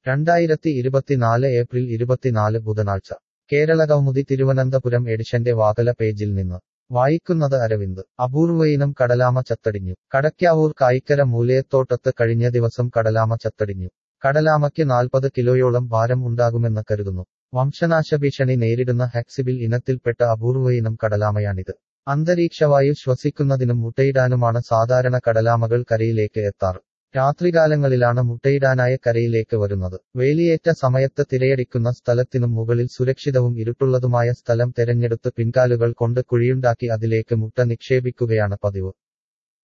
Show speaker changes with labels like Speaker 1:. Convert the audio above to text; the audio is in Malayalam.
Speaker 1: 2024 ഏപ്രിൽ 24 ബുധനാഴ്ച കേരളകൗമുദി തിരുവനന്തപുരം എഡിഷന്റെ വാകല പേജിൽ നിന്ന് വായിക്കുന്നത് അരവിന്ദ്. അപൂർവയിനം കടലാമ ചത്തടിഞ്ഞു. കടയ്ക്കാവൂർ കായിക്കര മൂലയത്തോട്ടത്ത് കഴിഞ്ഞ ദിവസം കടലാമ ചത്തടിഞ്ഞു. കടലാമയ്ക്ക് 40 കിലോയോളം ഭാരം ഉണ്ടാകുമെന്ന് കരുതുന്നു. വംശനാശഭീഷണി നേരിടുന്ന ഹെക്സിബിൽ ഇനത്തിൽപ്പെട്ട അപൂർവയിനം കടലാമയാണിത്. അന്തരീക്ഷവായു ശ്വസിക്കുന്നതിനും മുട്ടയിടാനുമാണ് സാധാരണ കടലാമകൾ കരയിലേക്ക് എത്താറ്. രാത്രികാലങ്ങളിലാണ് മുട്ടയിടാനായി കരയിലേക്ക് വരുന്നത്. വേലിയേറ്റ സമയത്ത് തിരയടിക്കുന്ന സ്ഥലത്തിനും മുകളിൽ സുരക്ഷിതവും ഇരുട്ടുള്ളതുമായ സ്ഥലം തെരഞ്ഞെടുത്ത് പിൻകാലുകൾ കൊണ്ട് കുഴിയുണ്ടാക്കി അതിലേക്ക് മുട്ട നിക്ഷേപിക്കുകയാണ് പതിവ്.